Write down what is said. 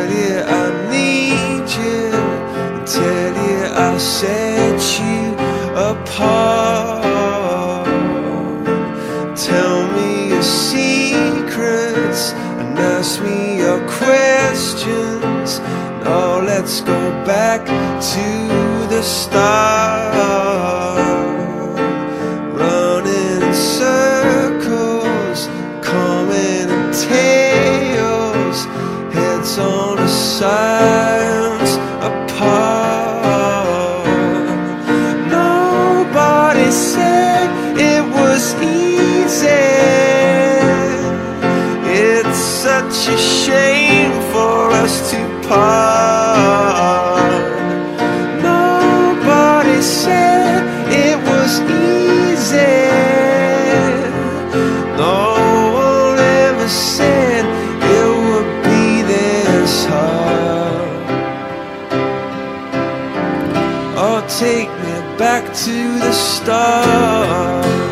tell you I need you, and tell you I'll set you apart. Tell me your secrets and ask me your questions. Now let's go back to the start. Running in circles, coming in tails, heads on the sides apart. Nobody said it was easy. It's such a shame for us to part. Nobody said it was easy. No one ever said it would be this hard. Oh, take me back to the start.